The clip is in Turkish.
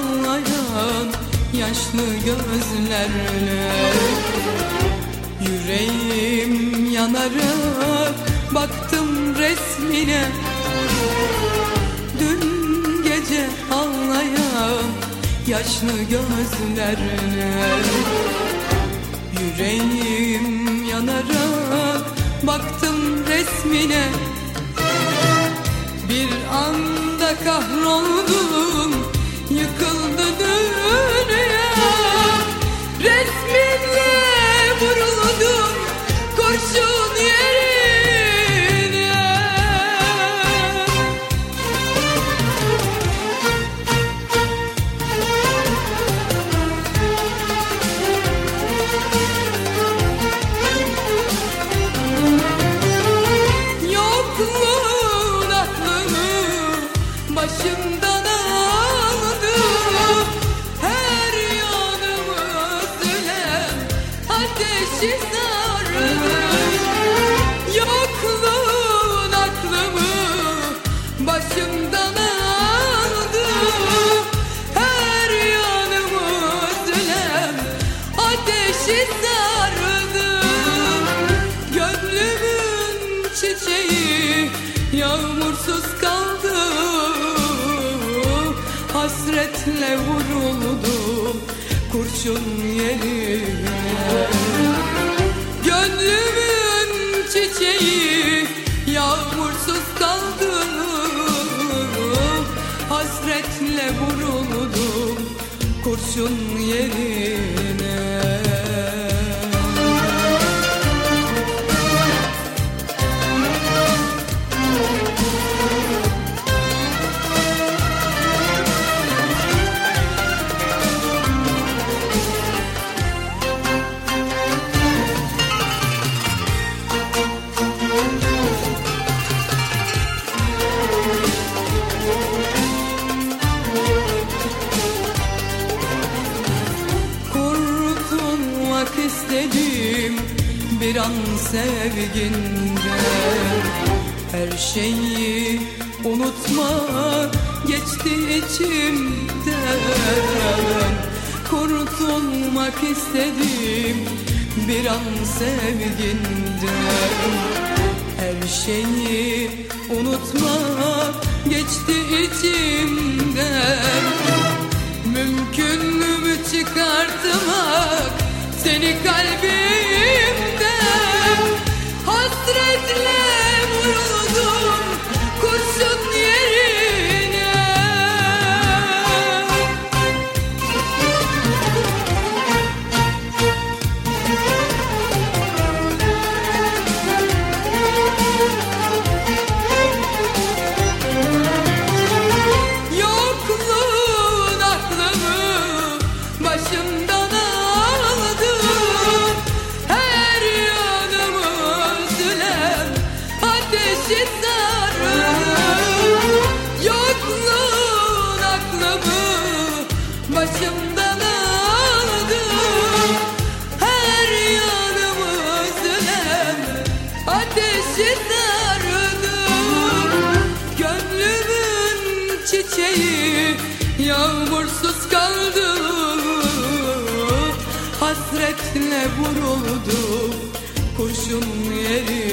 ağlayan yaşlı gözlerle. Yüreğim yanarak baktım resmine, dün gece ağlayan yaşlı gözlerle. Yüreğim yanarak baktım resmine, bir anda kahroldum, yıkıldı dünya. Resminle vuruldum kurşun yerine. Yokluğun aklımı başımdan aldı, her yanımı özlem ateşi sardı. Yokluğun aklımı başımdan aldı, her yanımı özlem ateşi sardı. Gönlümün çiçeği yağmursuz kaldı, hasretle vuruldum kurşun yerine. Gönlümün çiçeği yağmursuz kaldı, hasretle vuruldum kurşun yerine. Kurtulmak istedim bir an sevginden, her şeyi unutma geçti içimden. Kurtulmak istedim bir an sevginden, her şeyi unutma geçti içimden. Mümkün mü çıkartmak seni kalbimden? Hasretle vuruldum kurşun yerine. Yokluğun aklımı başımdan aldı, her yanımı özlem ateşi sardı. Yokluğun aklımı başımdan aldı, her yanımı özlem ateşi sardı. Gönlümün çiçeği yağmursuz kaldı, hasretle vuruldum kurşun yerine.